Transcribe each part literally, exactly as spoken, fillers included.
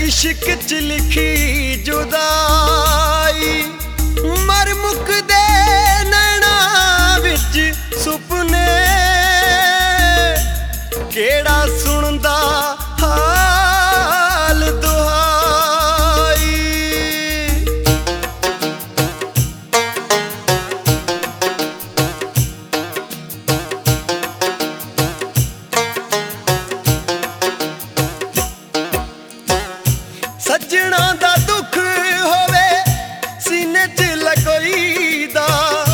इश्क च लिखी जुदाई मर मुकदे नैना विच सुपने केड़ा सुनदा हाल दुहाई। सज्जणा दा दुख होवे सीने च लकोई दा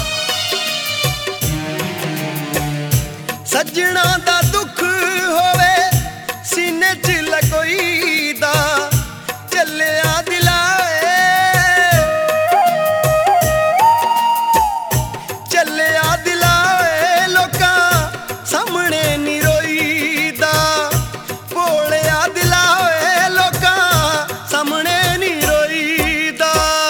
सज्जणा दा दुख होवे सीने च लकोई दा चलिया दिलाए चलिया दिलाए लोकां सामने नी रोई दा भोलिया दिलाए लोकां सामने नी रोई दा।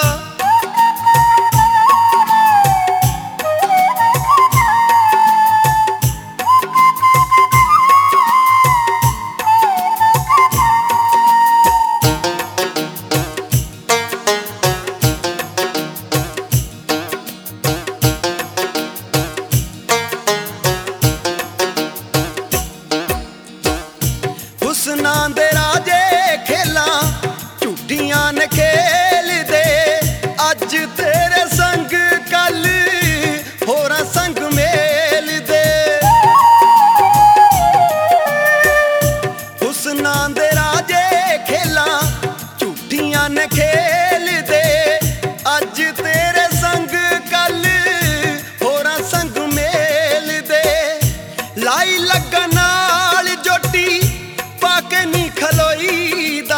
हुस्नां दे राजे खेलां झूठियां ने खेल दे अज तेरे संग कल होरां संग मेल दे। हुस्नां दे राजे खेलां झूठियां ने खेल दे अज तेरे संग कल होरां संग मेल दे। लाई लगा नाल जोटी पाके नी खलोई दा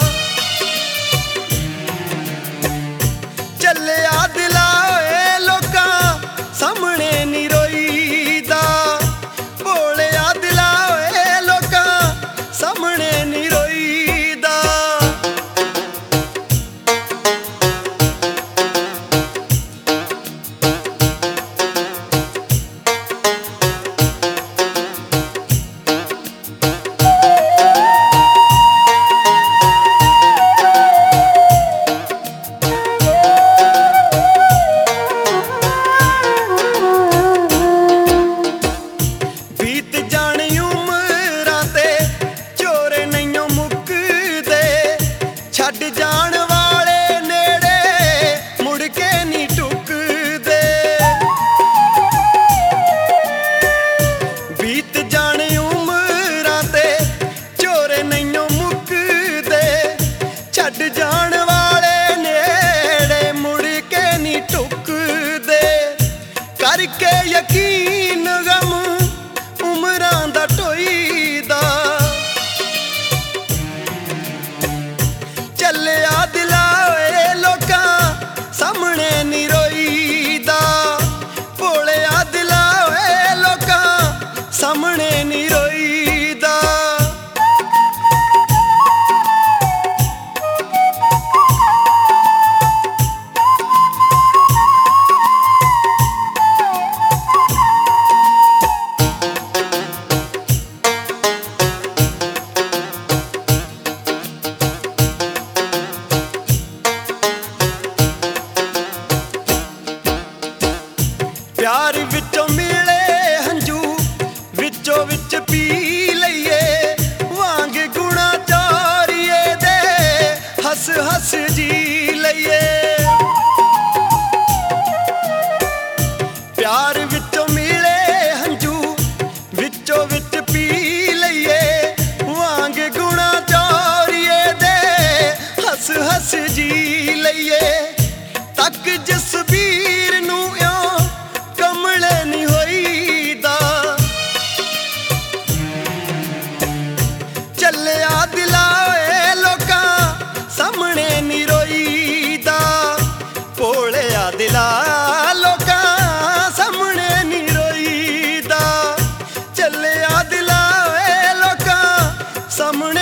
चलिया दिलाए लोकां सामने नी रोई दा भोलिया दिलाए लोकां सामने नी रोई दा। बीत जाने उमरां ते चोरे नहियों मुकदे छड्ड जाण वाले नेड़े मुड़ के नी टुकदे। बीत जाने उमरां ते चोरे नहियों मुकदे छड्ड जाण वाले नेड़े मुड़ के नी टुकदे। करके यकीन गम उमरां दा ढोई दा चलिया दिलाए लोकां सामने नी रोई दा भोलिया दिलाए लोकां सामने नी रोई दा। प्यार विचों मिले हंजू विचों विच पी लईए वांग गुणा चोरिए दे हस हस जी लईए। प्यार विचों मिले हंजू विचों विच पी लईए वांग गुणा चोरिए दे हस हस जी लईए। तक जसबीर नूं इउं कमले नी होई दा चलिया दिलाए लोकां सामने नी रोई दा भोलिया दिला लोकां सामने नी रोई दा चलिया दिलाए लोकां सामने